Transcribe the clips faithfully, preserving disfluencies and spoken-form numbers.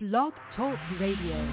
Blog Talk Radio.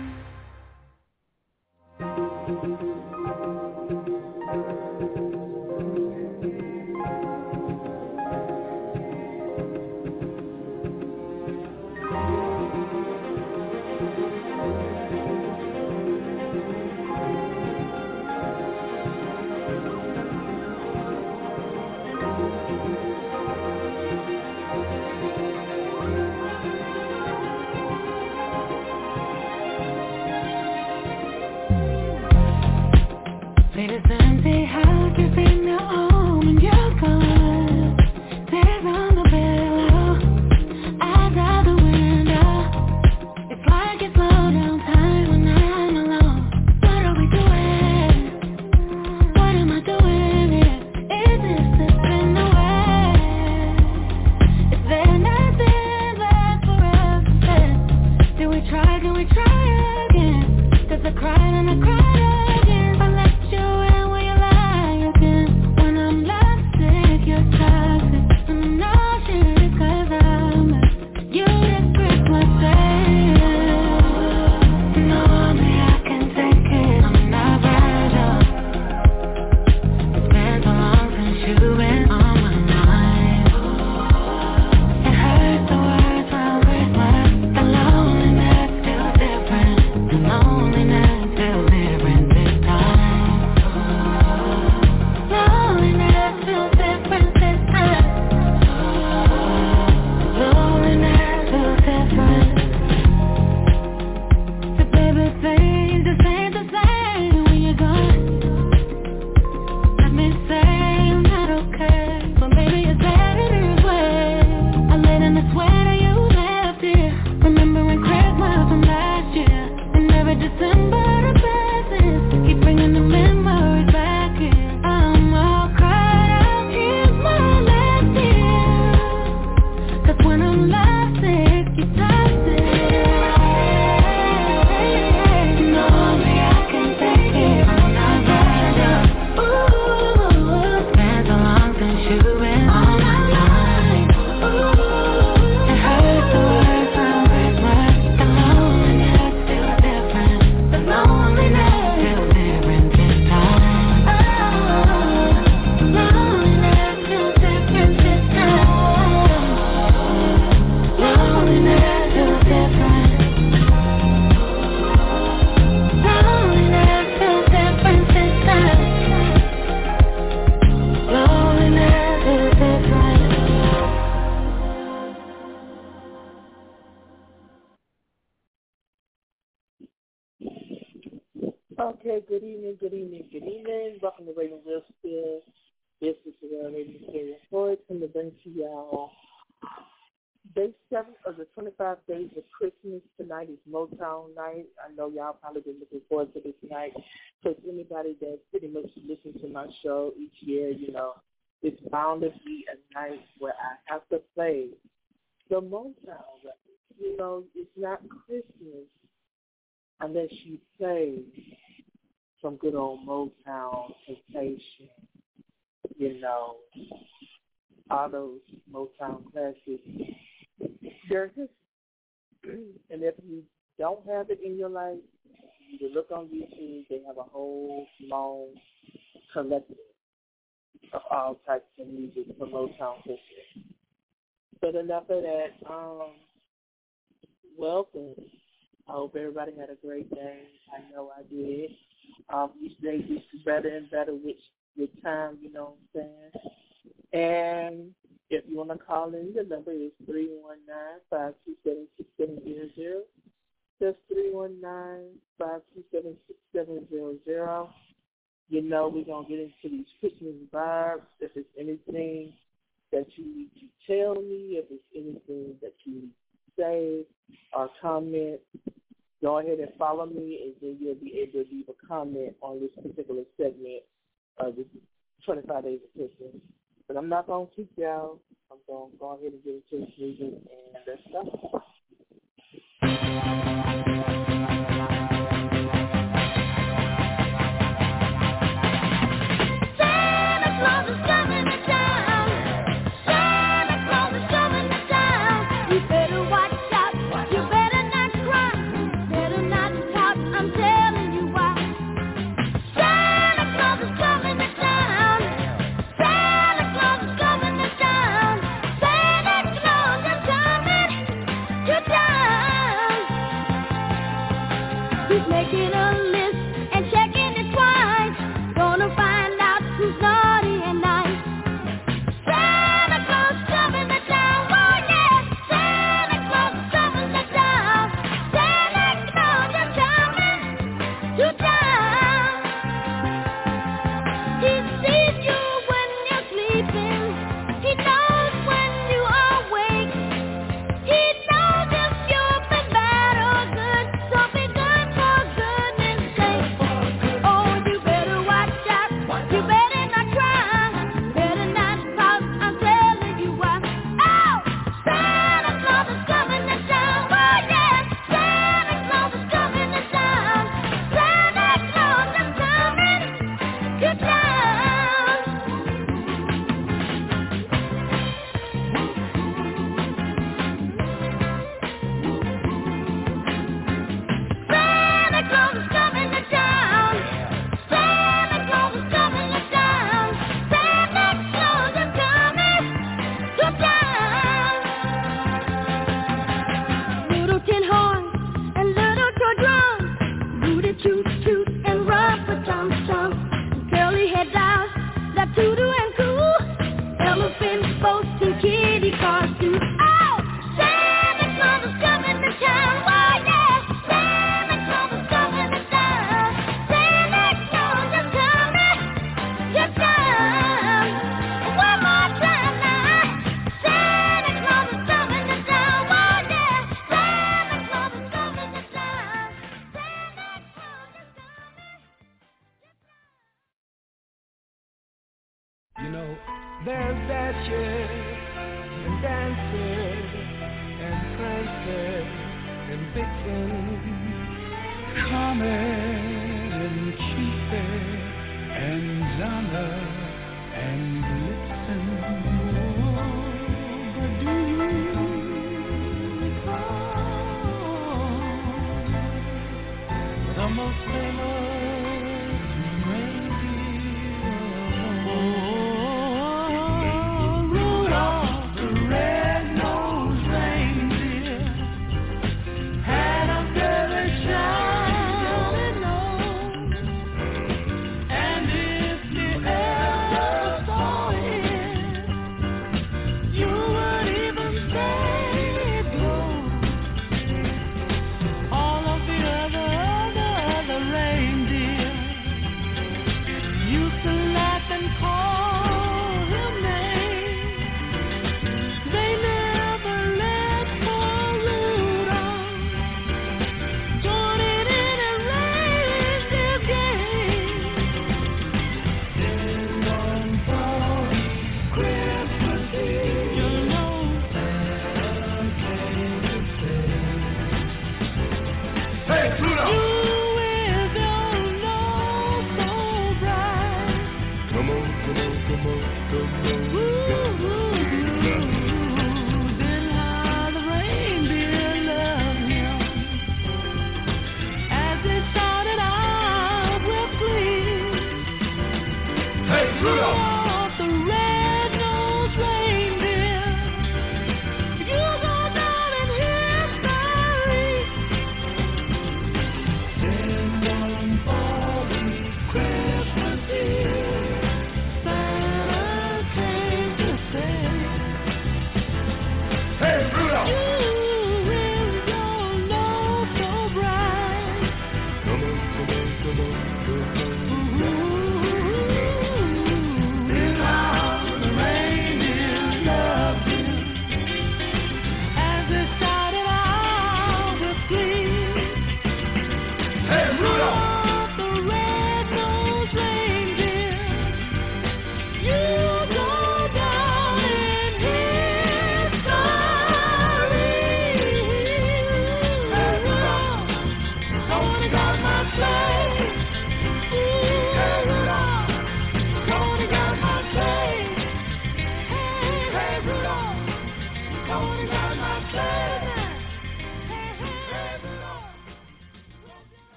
Okay, good evening, good evening, good evening. Welcome to Radio Wilson. This is the Radio Stereo Floyd and to bring to y'all day seven of the twenty-five days of Christmas. Tonight is Motown night. I know y'all probably been looking forward to this night. Because anybody that pretty much listens to my show each year, you know, it's bound to be a night where I have to play the Motown record. You know, it's not Christmas unless you play some good old Motown, Temptation, you know, all those Motown classics. They're just, and if you don't have it in your life, you look on YouTube, they have a whole long collection of all types of music for Motown history. But enough of that, um, welcome. I hope everybody had a great day. I know I did. Um, each day gets better and better with, with time, you know what I'm saying? And if you want to call in, the number is three one nine, five two seven, six seven zero zero. That's three one nine, five two seven, six seven zero zero. You know we're going to get into these Christmas vibes. If it's anything that you need to tell me, if it's anything that you need to say or comment, go ahead and follow me, and then you'll be able to leave a comment on this particular segment of this twenty-five days of Christmas. But I'm not going to keep y'all. I'm going to go ahead and get into this music, and let's go. You better watch out, you better not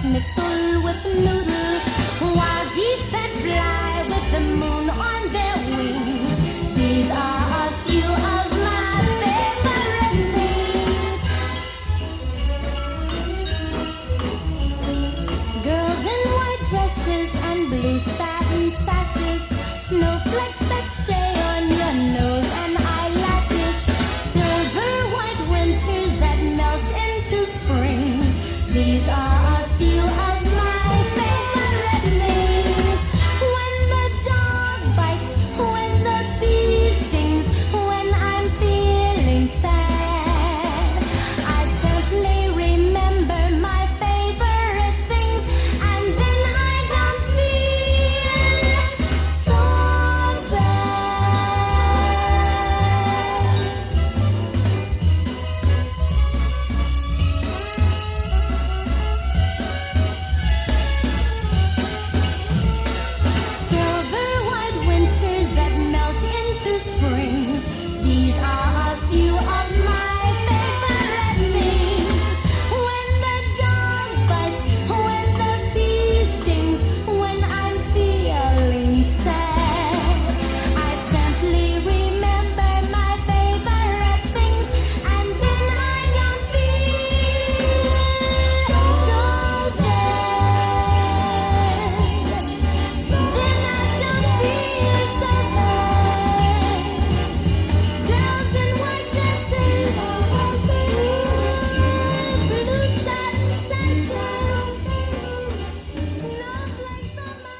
me full with noodles, while geese that fly with the moon on their wings. These are a few of my favorite things. Girls in white dresses and blue satin sashes, snowflakes that stay on your nose and eyelashes, silver white winters that melt into spring. These are a few of my favorite things. When the dog bites, when the bee stings, when I'm feeling sad, I gently remember my favorite things, and then I don't feel so silver white winters that melt into spring. These are a few of my favorite things. When the dog bites, when the bee stings, when I'm feeling sad, I gently remember my favorite things, and then I don't feel so bad. Then I don't feel so bad. Girls in white dresses, blue satin sashes, snowflakes on my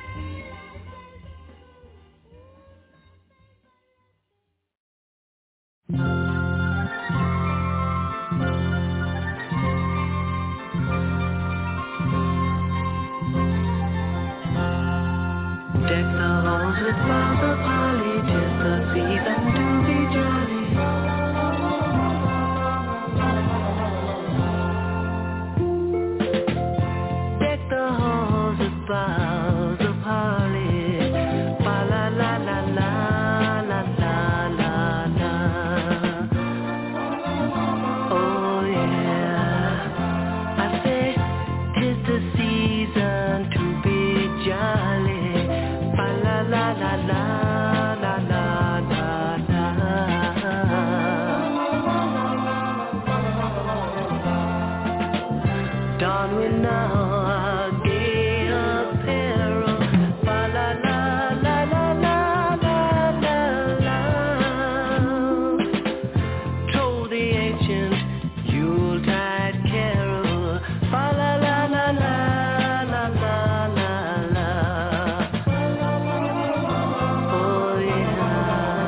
Deck the halls with boughs of holly, 'tis the season to be jolly. Deck the halls with boughs of holly, fa la la la la la la la la. Oh yeah, I say 'tis the season to be jolly. Fa la la la la la la la la. Don we now our gay apparel. Fa la la la la la la la la. Troll the ancient Yuletide carol. Fa la la la la la la la la. Oh yeah.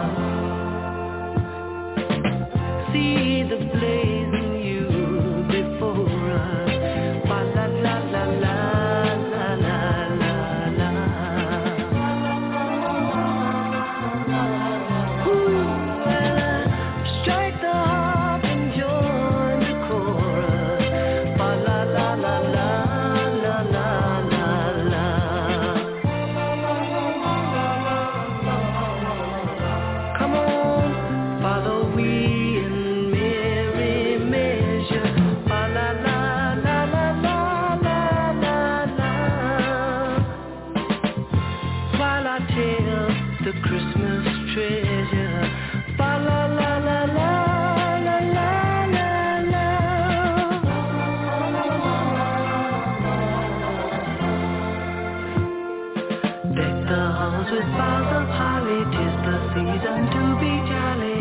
See the blazing youth before us. Fa la la la la la la la la. Ooh, well, strike the harp and join the chorus. Fa la la la la la la la la. Come on, follow we in merry measure. Fa la la la la la la la la. While I tell the Christmas treasure. Fa la la la la la la la la. Deck the halls with boughs of holly, 'tis the season to be jolly.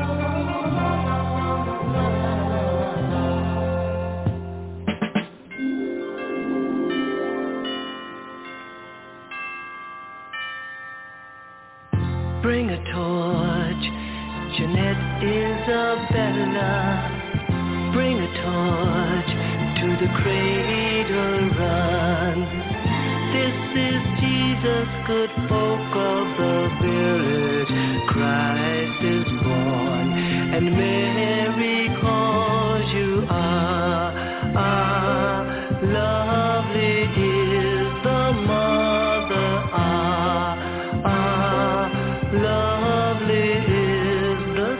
Bring a torch, Jeanette Isabella. Bring a torch to the cradle run. This is Jesus, good folk of the village. Christ is born, and Mary calls you. Ah, ah, lovely is the mother. Ah, ah, lovely is the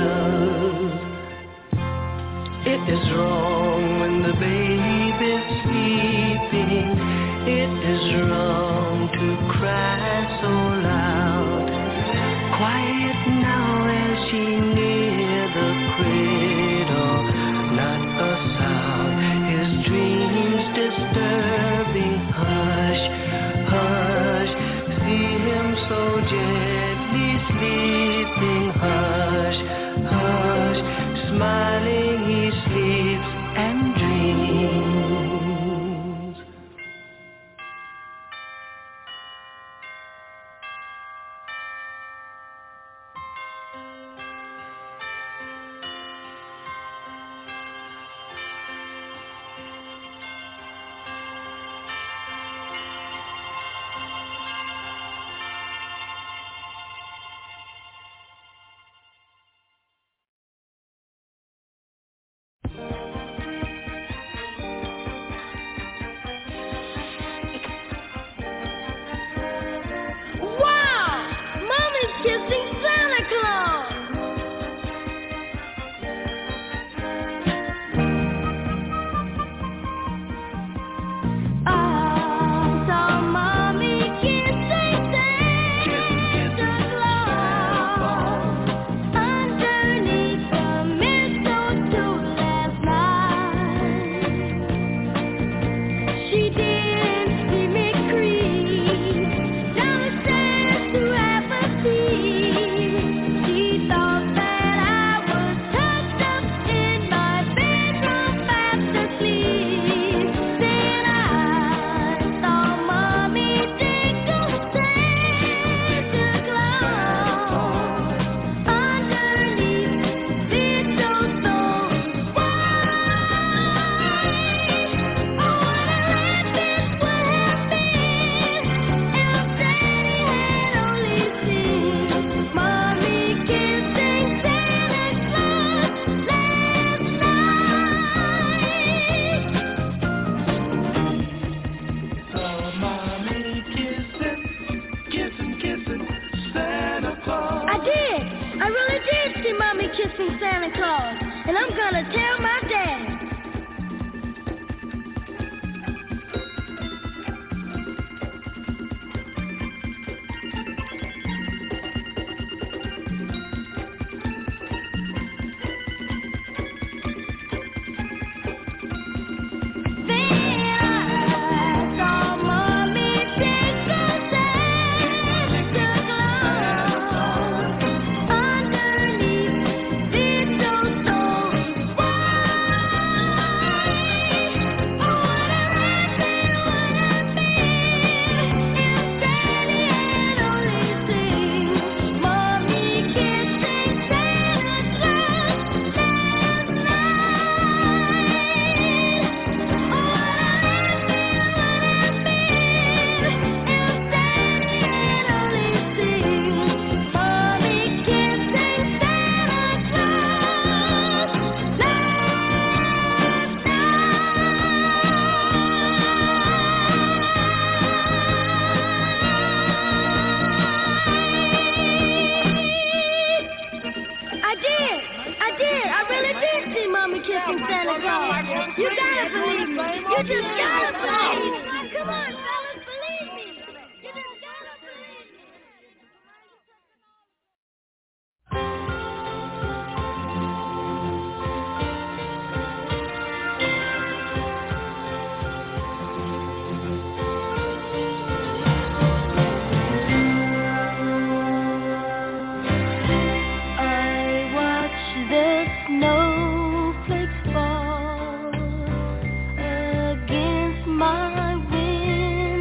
child. It is wrong when the baby's kissing Santa Claus, and I'm gonna tell my daddy. Snowflakes fall against my window.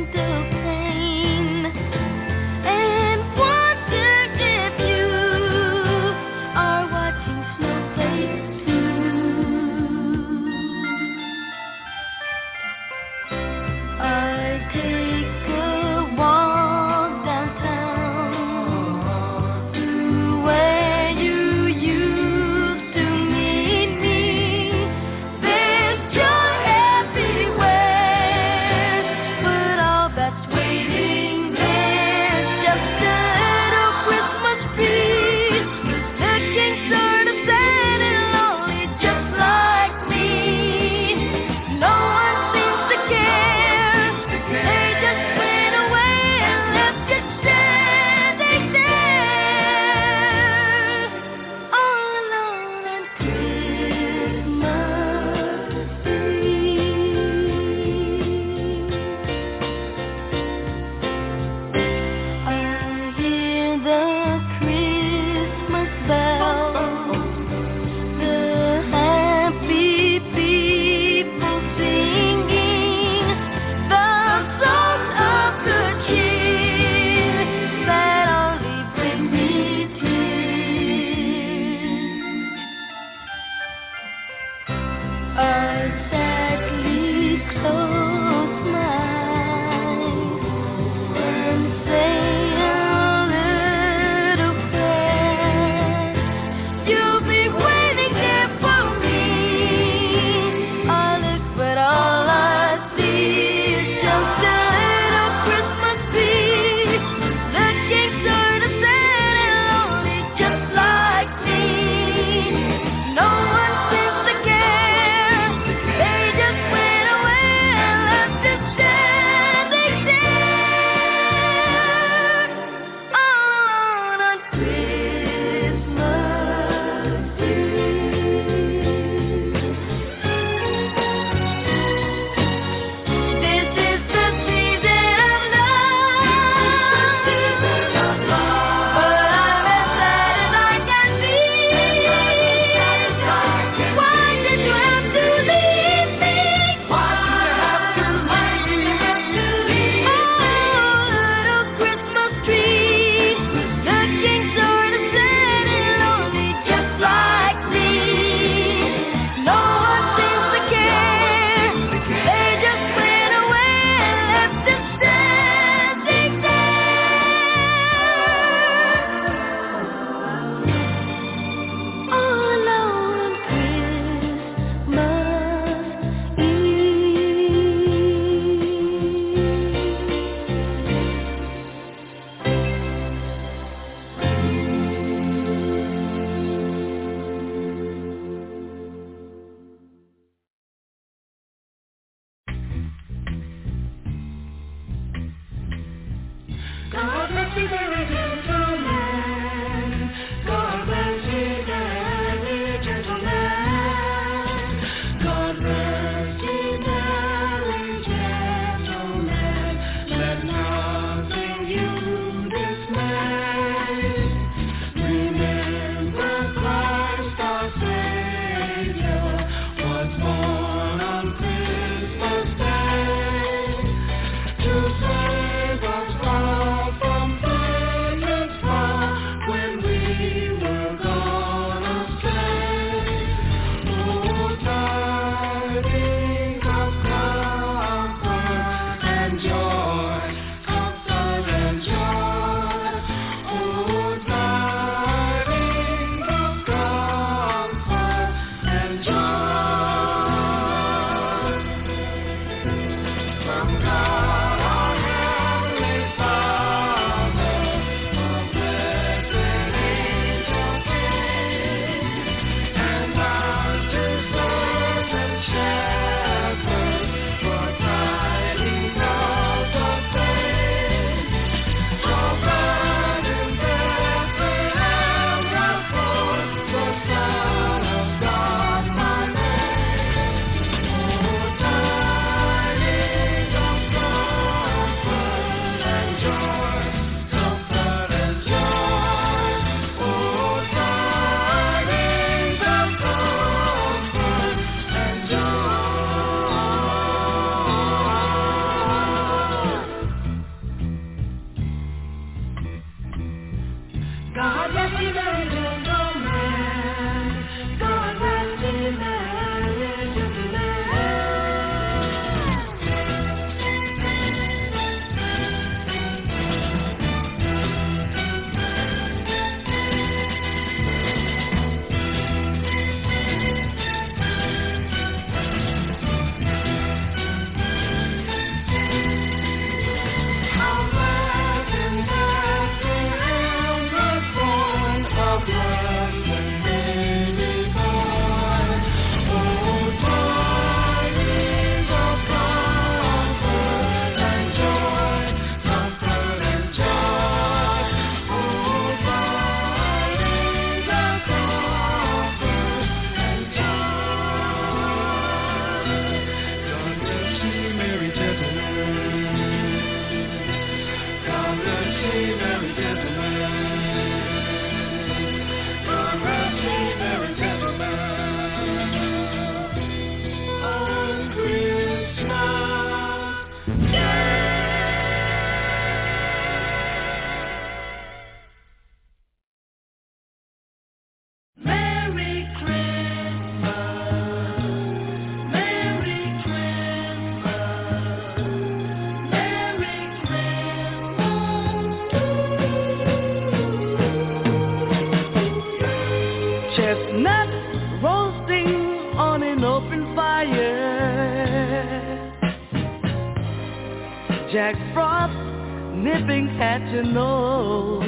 Jack Frost nipping at your nose.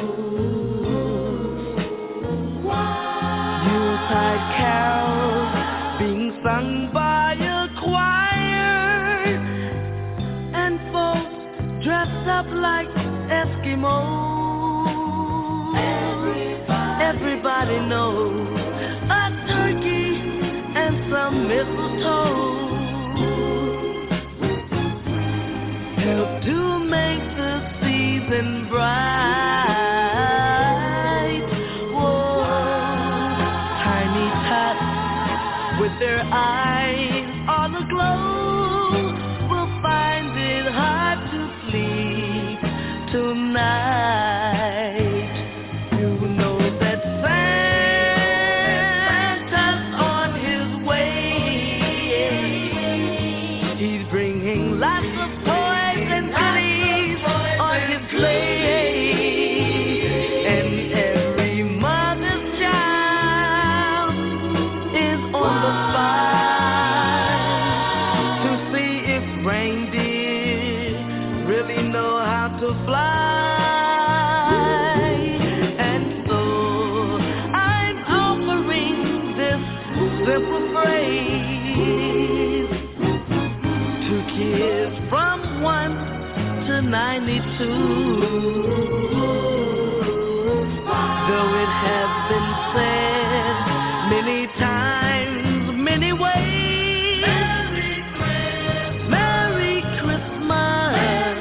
Yuletide carols being sung by a choir, and folks dressed up like Eskimos. Everybody, Everybody knows a turkey and some mistletoe help to make the season bright. Whoa, tiny tots with their eyes on aglow will find it hard to sleep tonight. You know that Santa's on his way. He's bringing lots of toys and goodies on his sleigh, and every mother's child is on the spot to see if reindeer really know how to fly. And so I'm offering this simple phrase to kids from one to ninety-two. have been said many times, many ways. Merry Christmas.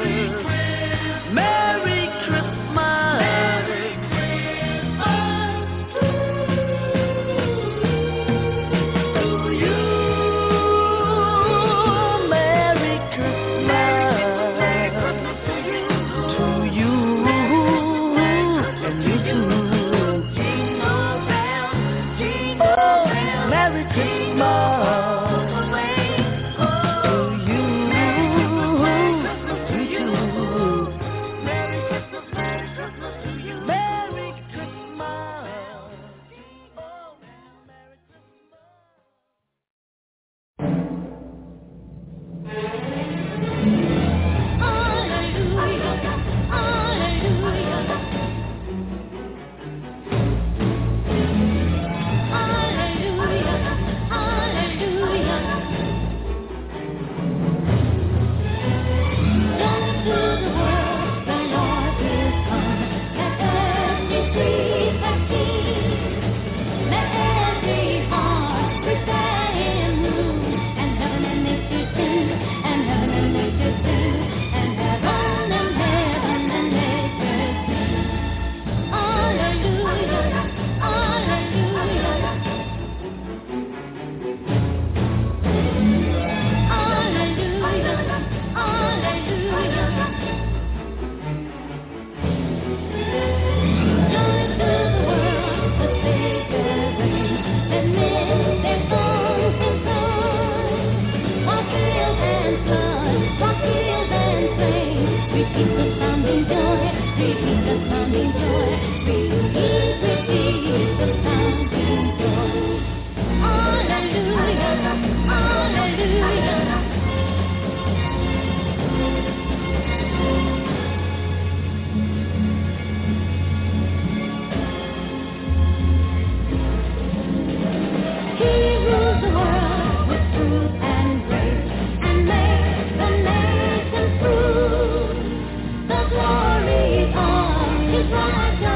Merry Christmas. To you. Merry Christmas. To you. And you too. Oh, Merry Christmas. Glory of His righteousness.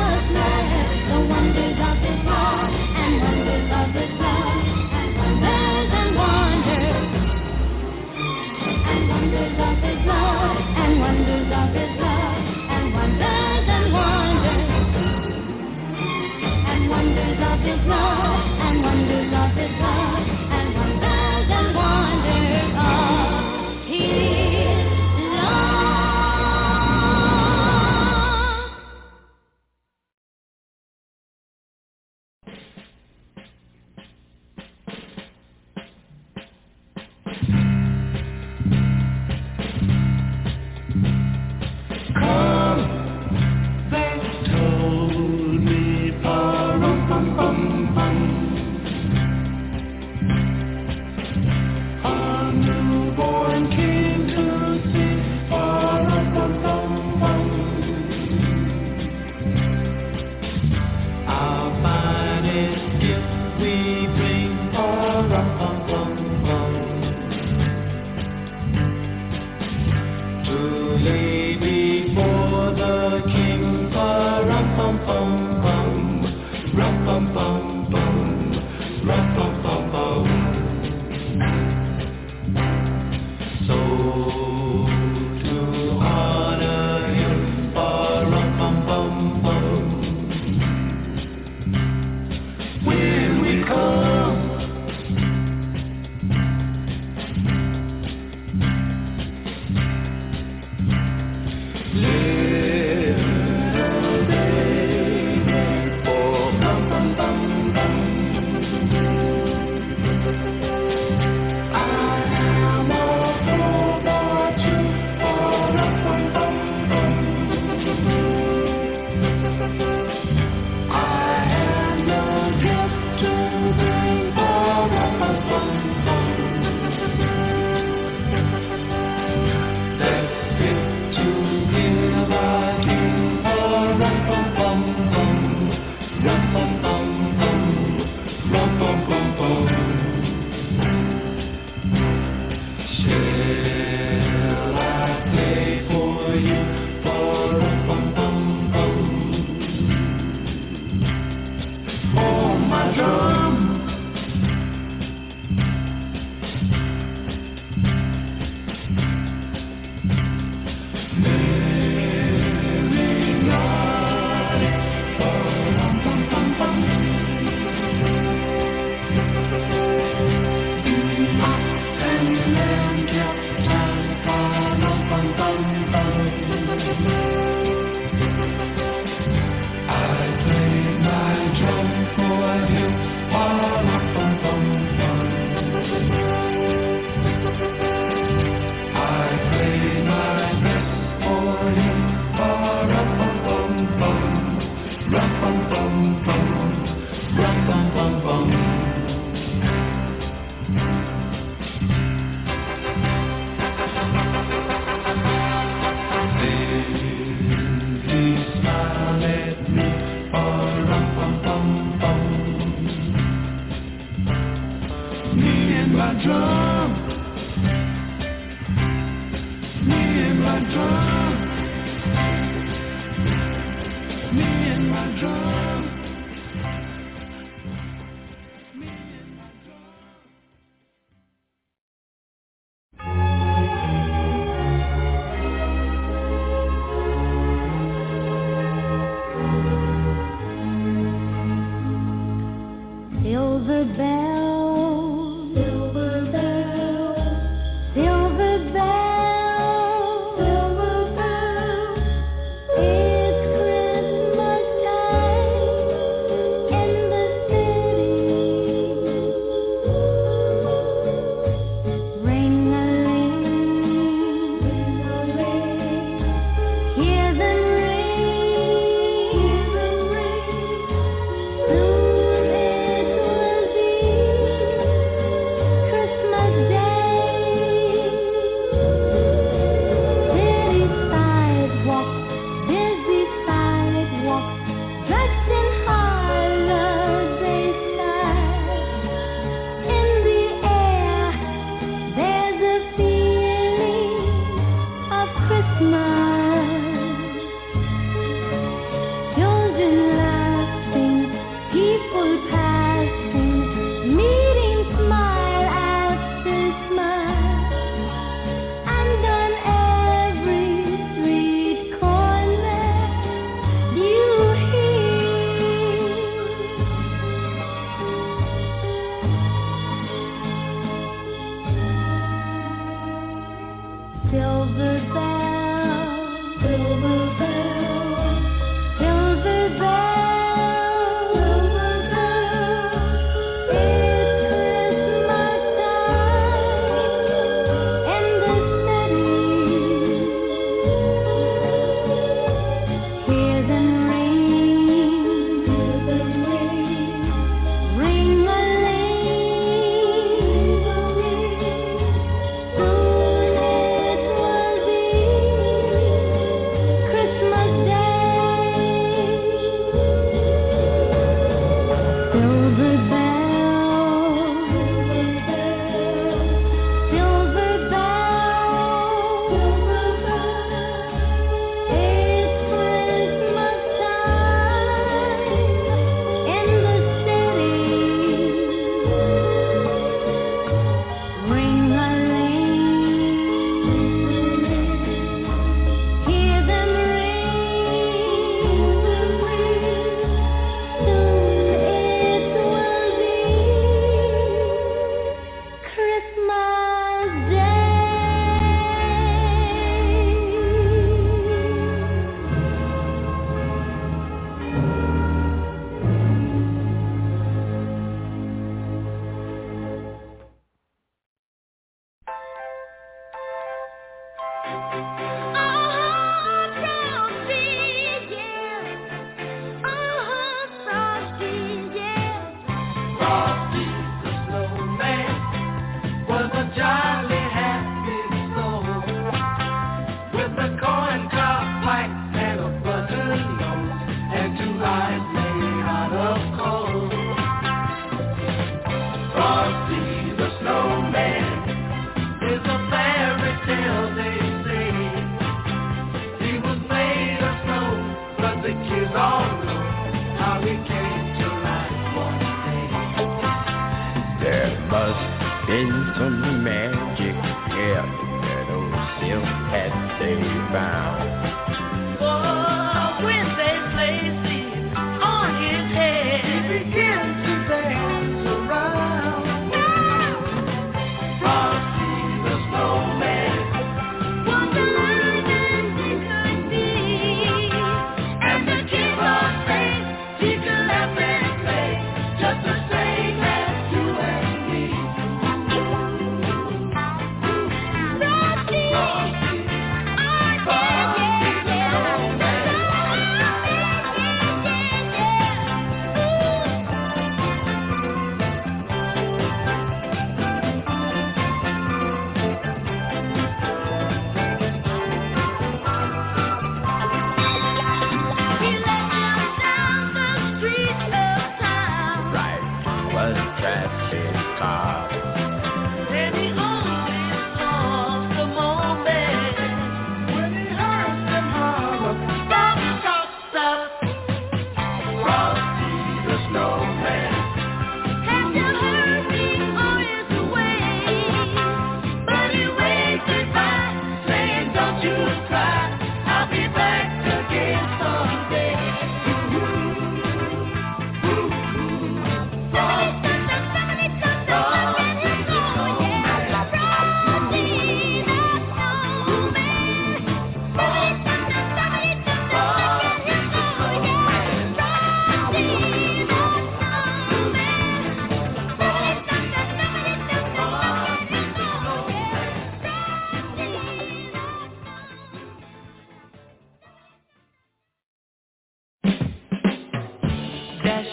Wonderland.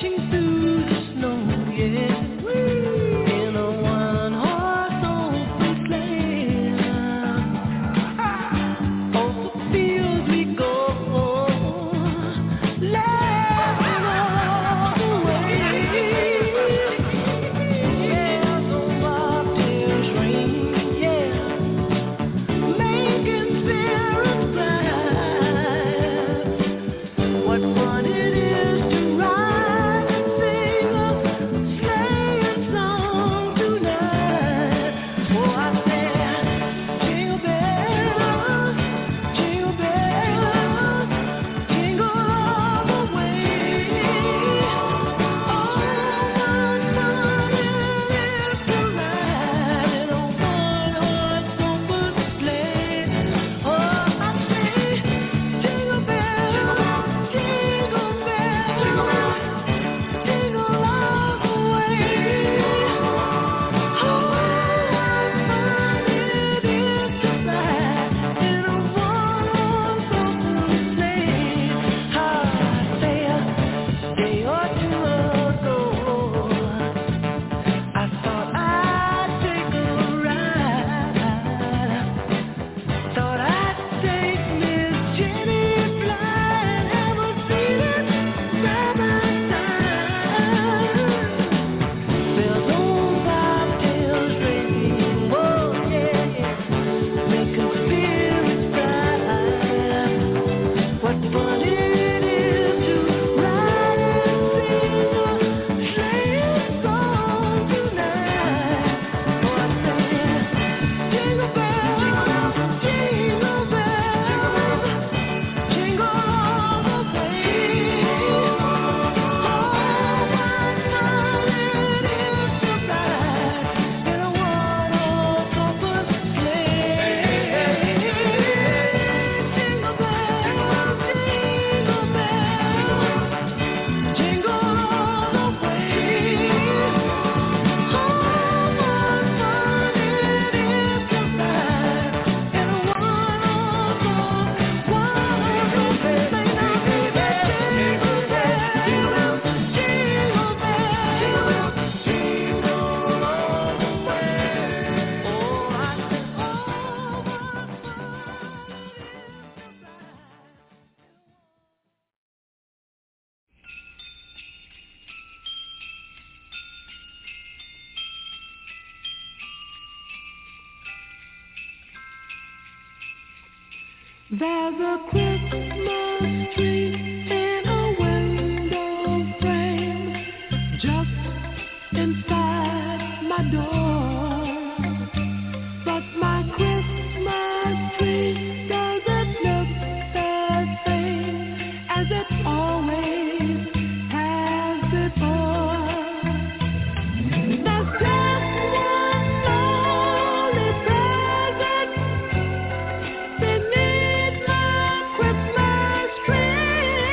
There's a Christmas tree in a window frame just inside my door, but my Christmas tree doesn't look the same as it always has before. There's just one lonely present beneath my Christmas tree.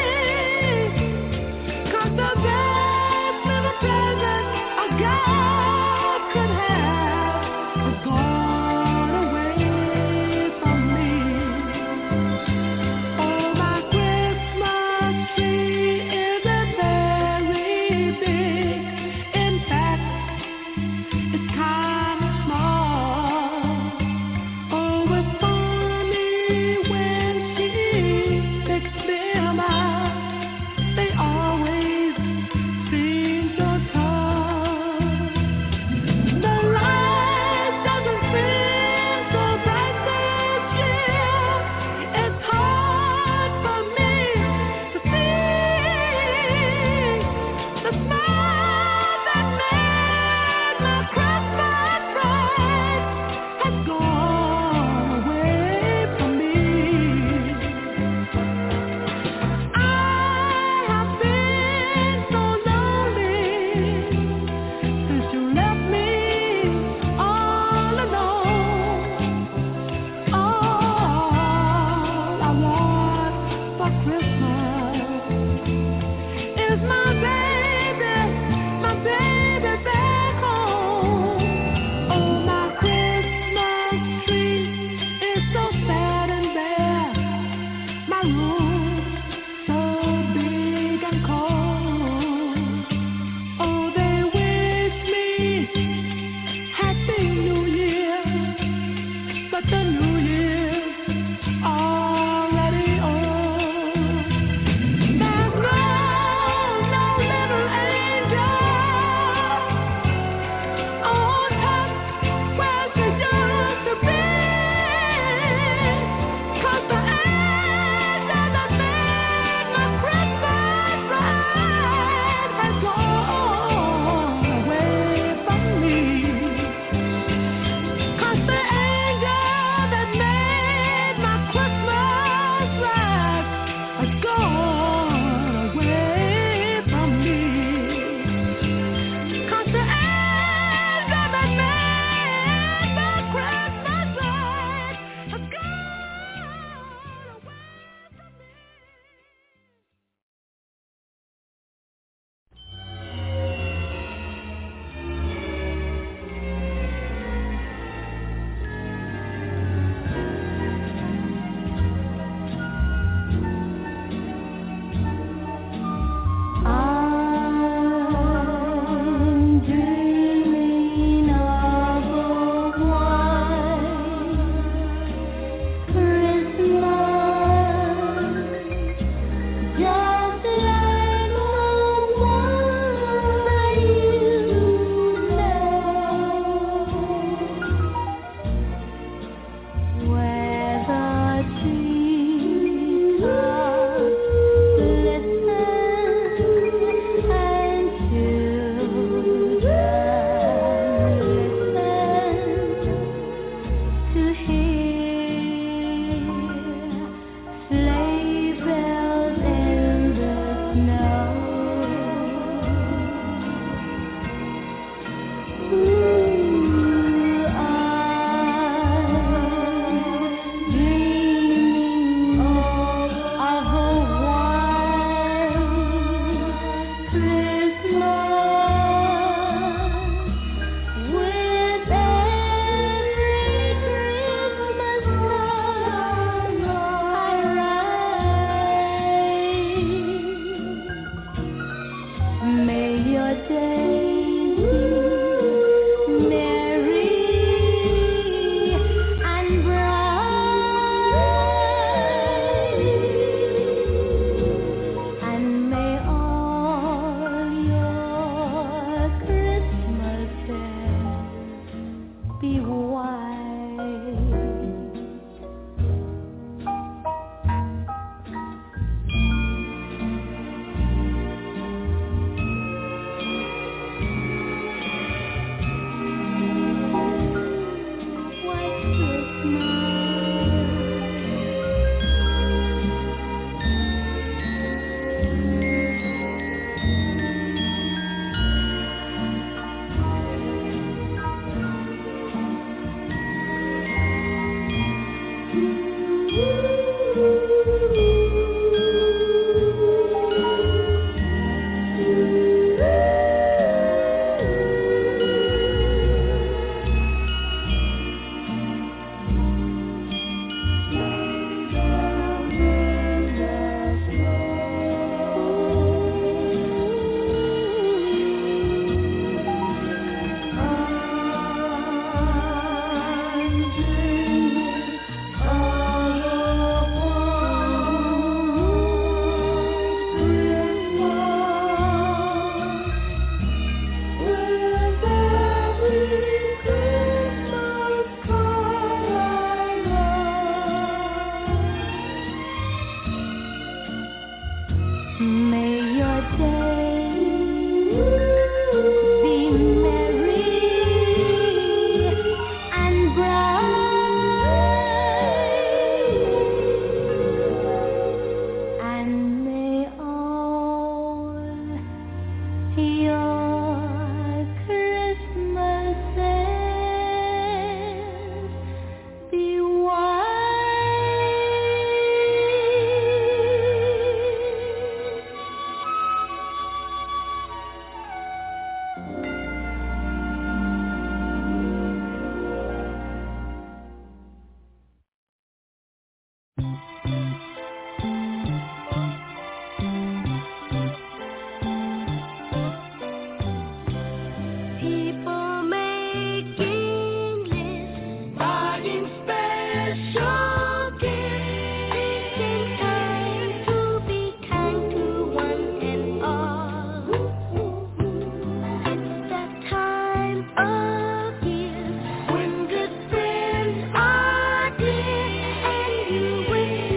When good friends are dear and you wish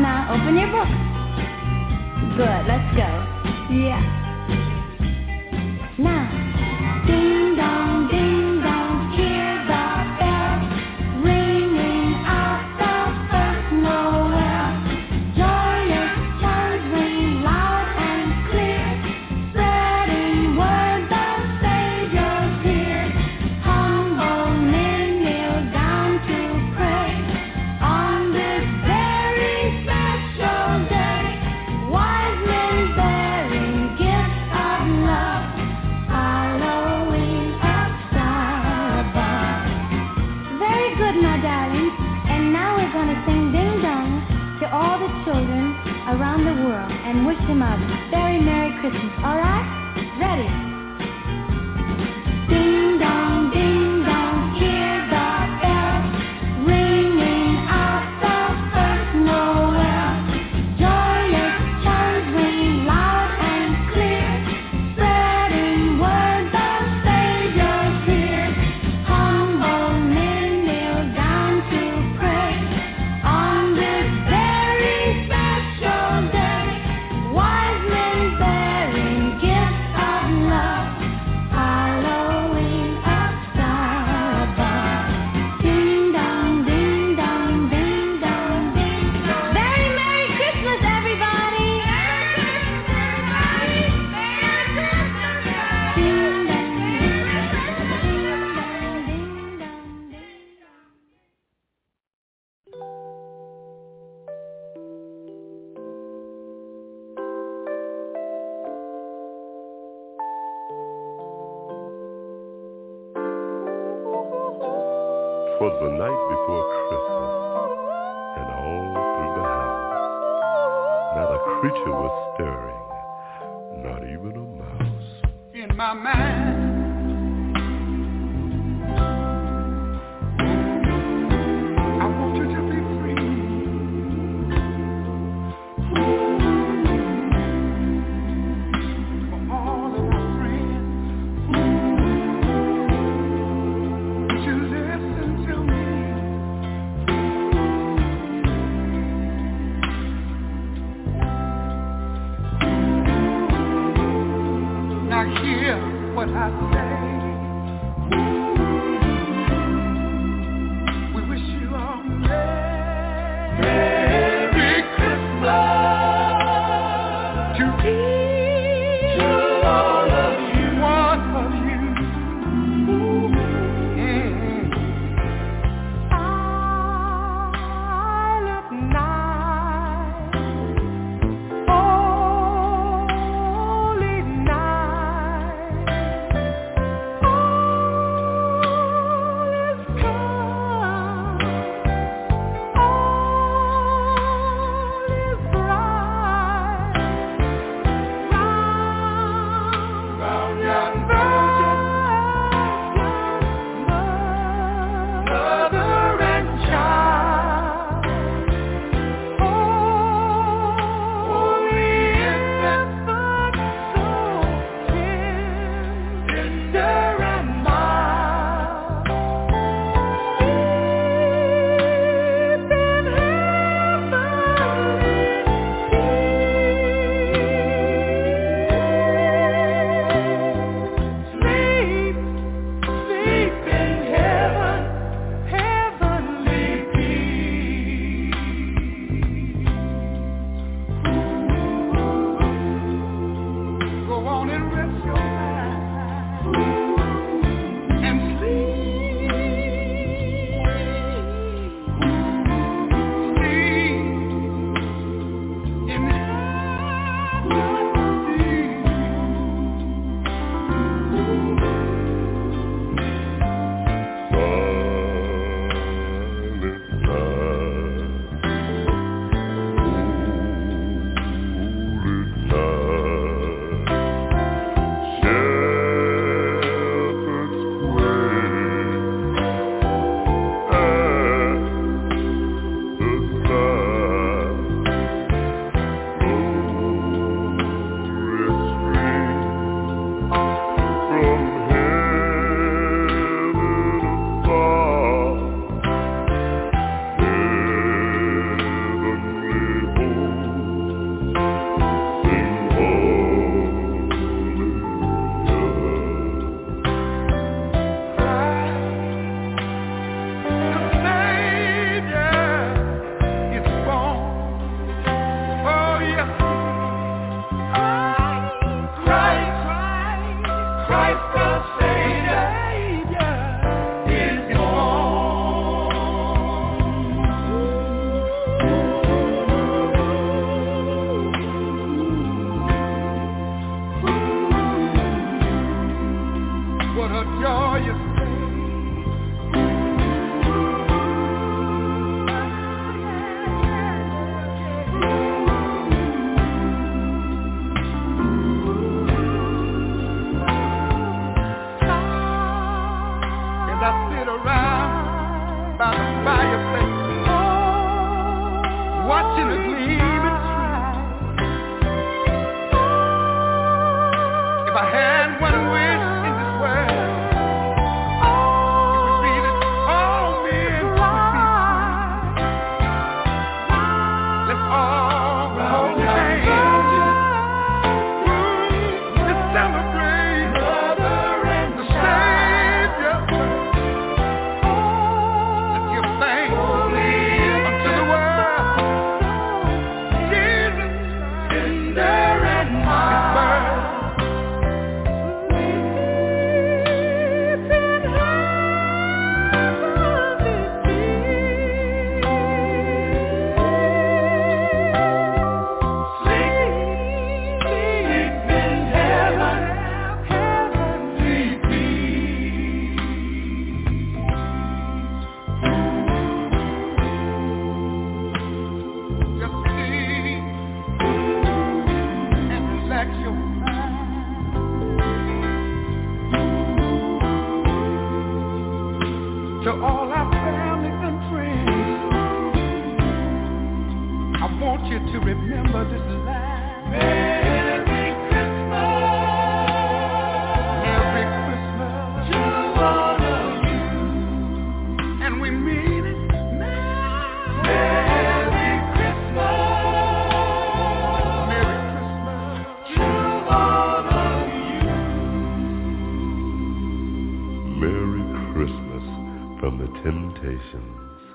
Now open your books. Good, let's go. Yeah. Now, ding dong, ding dong, hear the bells ringing out the first Noel. Joyous chimes ring loud and clear, spreading word the Savior's here. Humble men kneel down to pray on this very special day. Wise men bearing gifts of love, following a star above. Very good, my darlings. And now we're going to sing Ding Dong to all the children around the world and wish them a very Merry Christmas. All right? Ready? Ding dong, ding dong, hear the bells ringing out the first Noel. Joyous chimes ring loud and clear, spreading word the Savior's here. Humble men kneel down to pray on this very special day. Wise men bearing gifts of love, following a star above. Ding dong, ding dong, ding dong, ding dong. Very Merry Christmas, everybody! Ding dong, ding dong, ding dong, ding Twas the night before Christmas, and all through the house, not a creature was stirring, not even a mouse. In my mind, I want you to be free. For all of my friends, would you listen to me? Now hear what I say. We wish you a Merry Christmas to each all of you, one of you. Mm. Silent night, holy night. to remember this land. Merry Christmas. Merry Christmas to all of you. And we mean it now. Merry Christmas. Merry Christmas to all of you. Merry Christmas from the Temptations.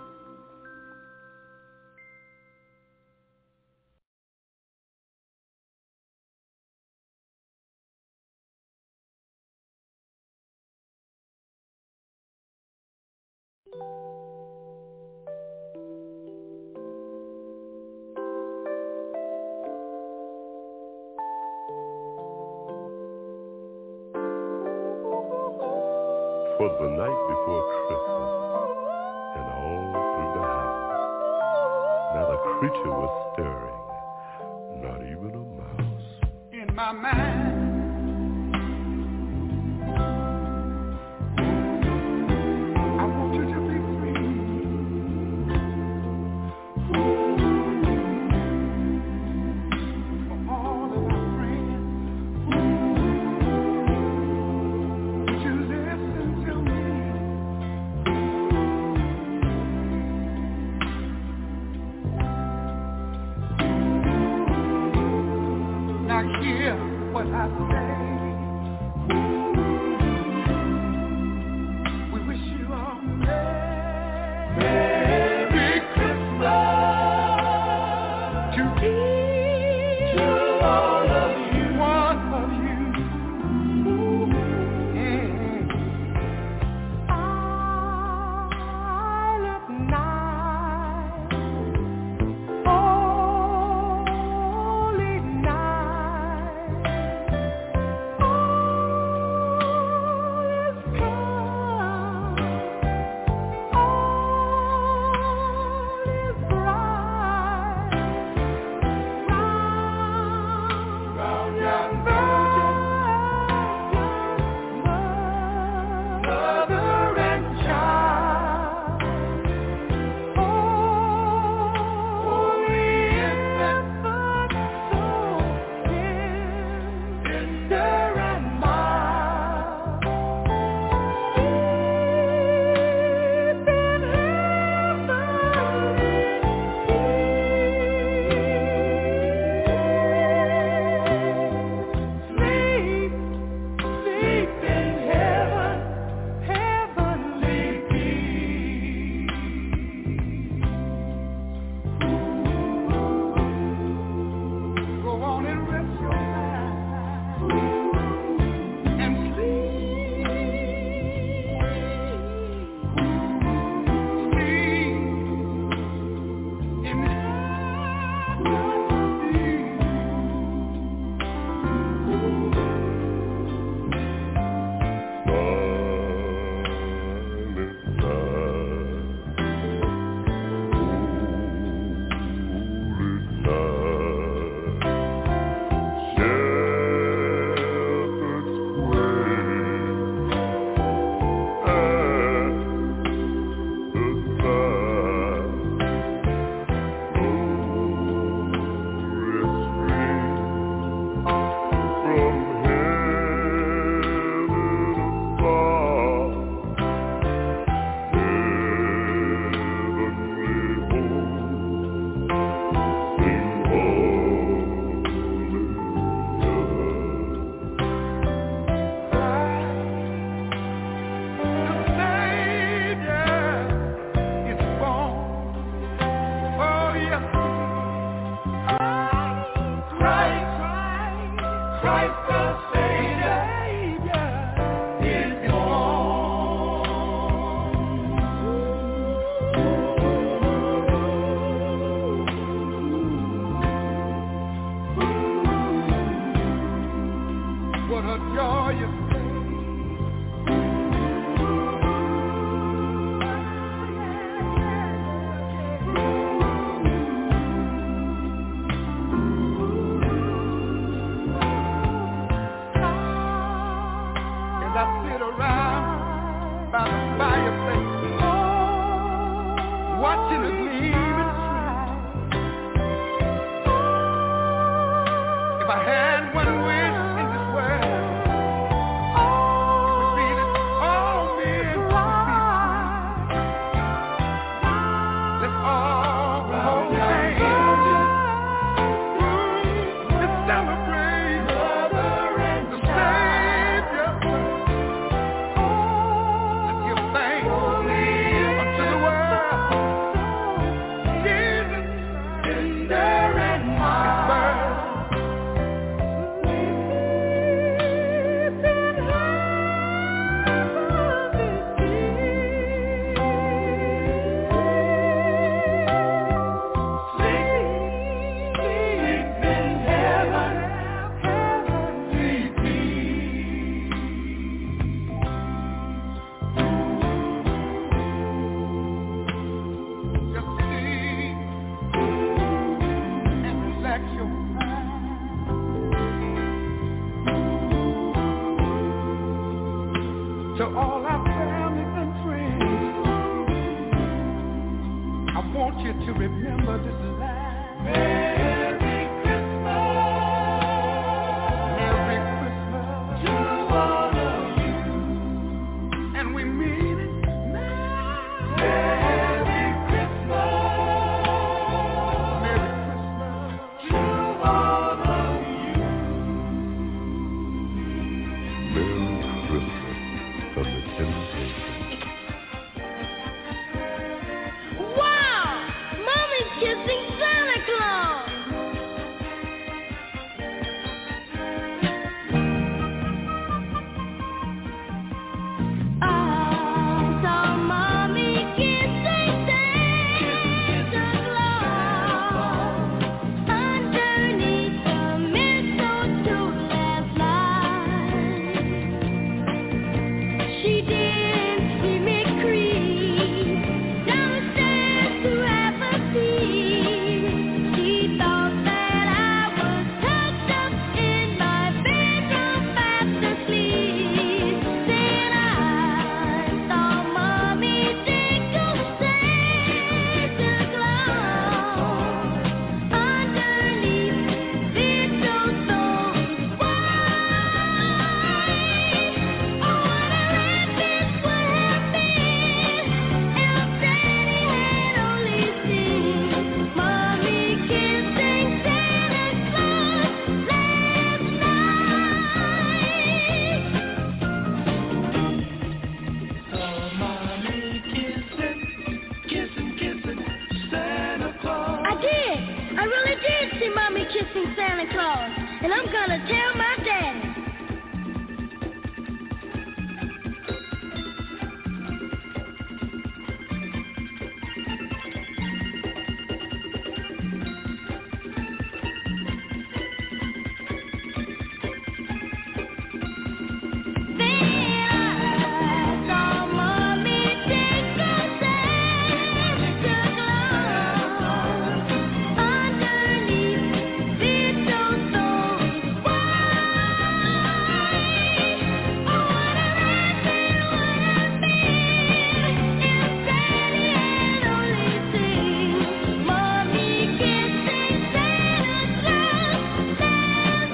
For the night before Christmas, and all through the house, not a creature was stirring, not even a mouse. In my mind, I want you to be free. For all of my friends, to listen to me. Now hear what I say. We wish you a Merry Christmas to each to all of you, one of you. Mm. Silent night, holy night. If I had one wish in this world, it would be that all men would be free. Let's all hold hands and celebrate the Savior. Let's give thanks unto the world. Jesus, tender and mild. To all our family and friends, I want you to remember this line. Merry Christmas, Merry Christmas to all of you, and we mean it now. Merry Christmas, Merry Christmas to all of you. Merry Christmas from the Temptations. Wow! Mommy's kissing Santa Claus! I saw Mommy kissing Santa Claus underneath the mistletoe last night. She didn't see me creep downstairs to have a seat. She thought that I was tucked up in my bedroom fast asleep. Then I saw Mommy tickle Santa Claus underneath mistletoe. Why? Oh, what a rapid would have been if Daddy had only seen Mommy kissing Santa Claus last night. Mommy kissing, kissing, kissing Santa Claus. I did. I really did see Mommy kissing Santa Claus, and I'm gonna tell my daddy. Then I saw Mommy tickle Santa Claus underneath mistletoe. Why? Oh, what a rapid would have been if Daddy had only seen Mommy kissing Santa Claus last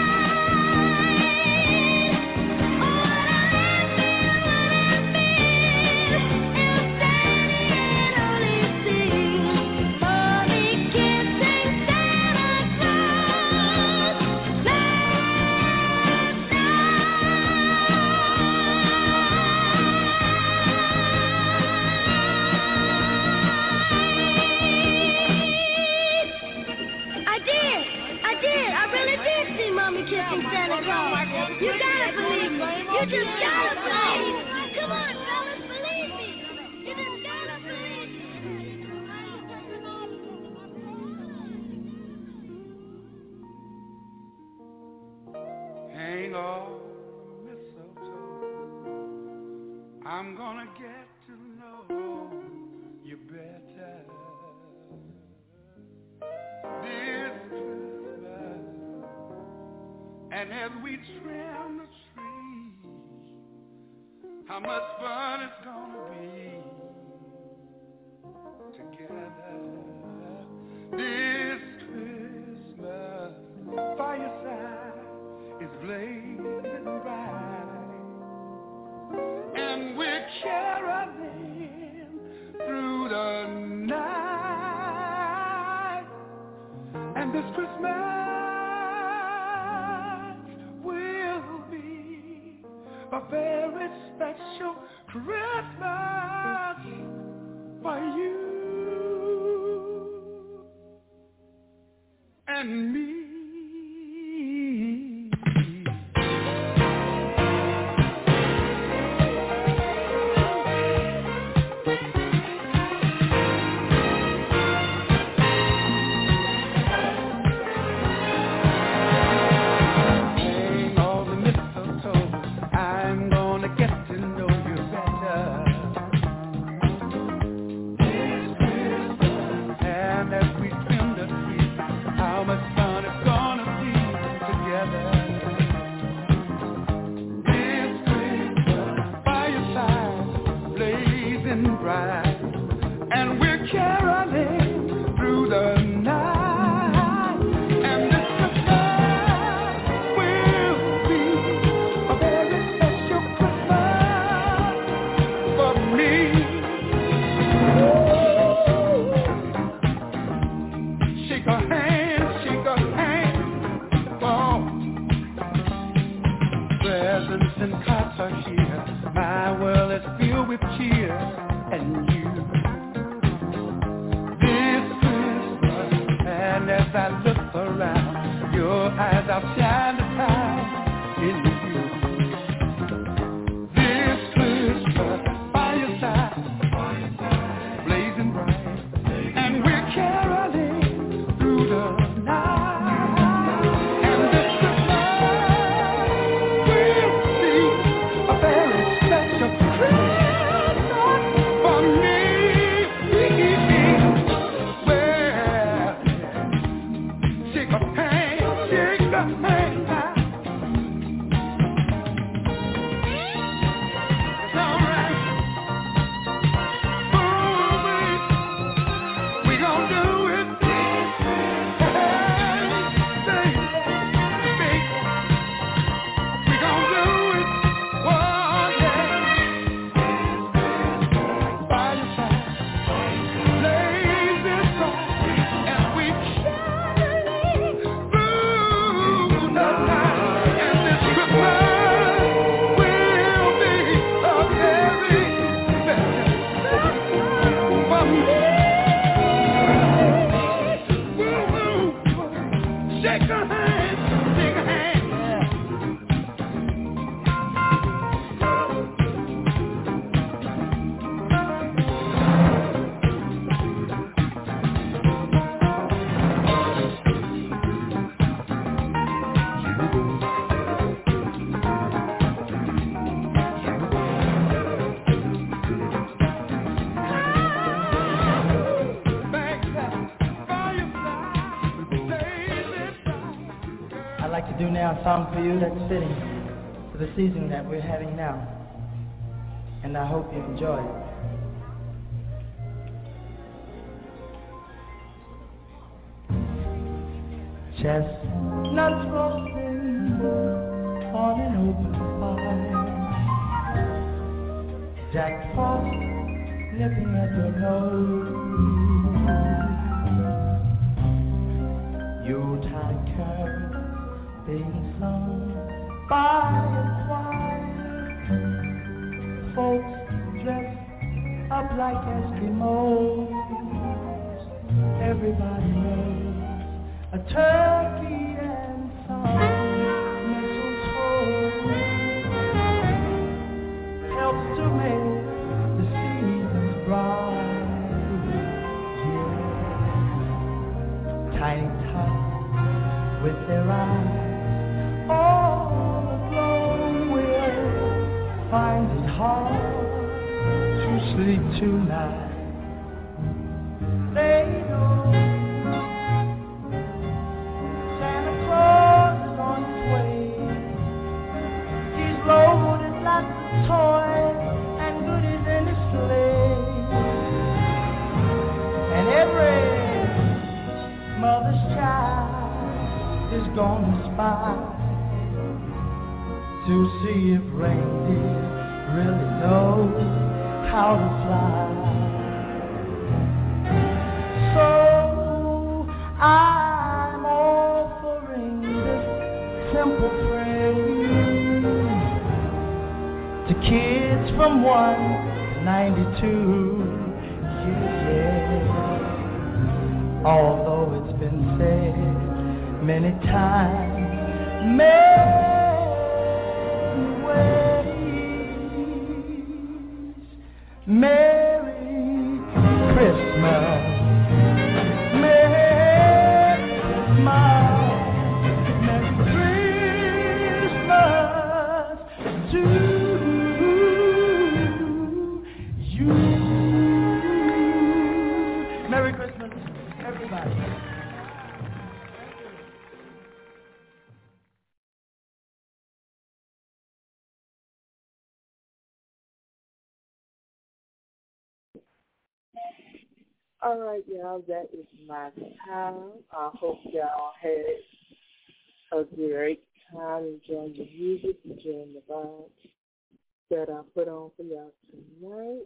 night. Oh, what a rapid would have been if Daddy had only seen Mommy kissing Santa Claus last night. I did. I did. I really did see Mommy kissing Santa Claus. You gotta believe me. You just gotta believe me. Come on, fellas, believe me. You just gotta believe me. Hang on, mistletoe. I'm gonna get to know you better this Christmas. And as we trim the tree, how much fun it's gonna be together this Christmas. By yourself. will be a very special Christmas for you and me. A song for you that's fitting for the season that we're having now, and I hope you enjoy it. Chestnuts roasting on an open fire, Jack Frost nipping at your nose, Yuletide carols being sung by a choir, folks dressed up like Eskimos. Everybody knows a turkey and some mistletoe helps to make the season bright. Yeah. Tiny tots with their eyes all aglow will find it hard to sleep tonight. They know Santa Claus is on his way. He's loaded lots of toys and goodies in his sleigh, and every mother's child is gonna spy to see if reindeer really know how to fly. So I'm all simple phrase to kids from one to ninety-two. Yeah, yeah. Although it's been said many times, many ways. Merry Christmas. All right, y'all, that is my time. I hope y'all had a great time enjoying the music, enjoying the vibes that I put on for y'all tonight.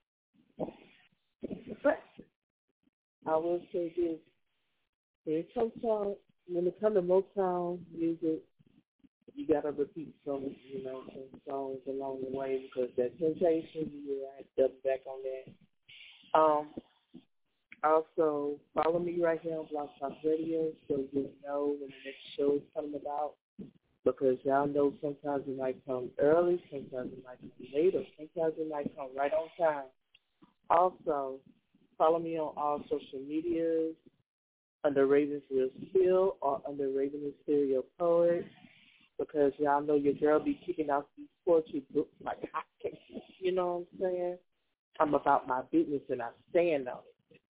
But I will say this, when it comes to, when it comes to Motown music, you got to repeat some, you know, some songs along the way because that Temptation, yeah, I double back on that. Um, Also, follow me right here on Blog Talk Radio so you know when the next show is coming about because y'all know sometimes it might come early, sometimes it might come later, sometimes it might come right on time. Also, follow me on all social medias under Ravensville Spill or under Raven Stereo Poet because y'all know your girl be kicking out these poetry books like hotcakes. You know what I'm saying? I'm about my business and I stand on it.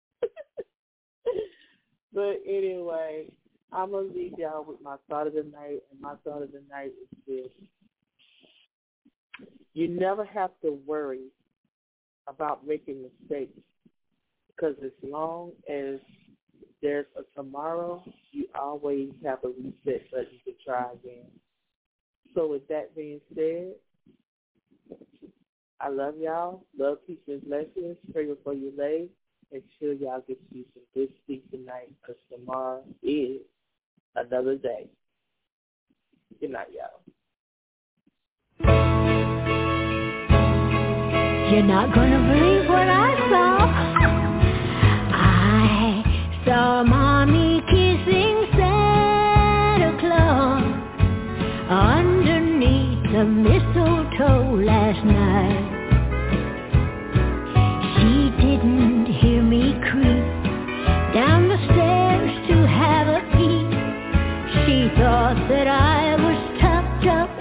But anyway, I'm going to leave y'all with my thought of the night, and my thought of the night is this. You never have to worry about making mistakes because as long as there's a tomorrow, you always have a reset button to try again. So with that being said, I love y'all. Love, peace, and blessings. Pray before you lay. Make sure y'all get you some good sleep tonight because tomorrow is another day. Good night, y'all. You're not gonna believe what I saw. I saw Mommy kissing Santa Claus underneath the mistletoe last night. She didn't hear me creep down the stairs to have a peek. She thought that I was tucked up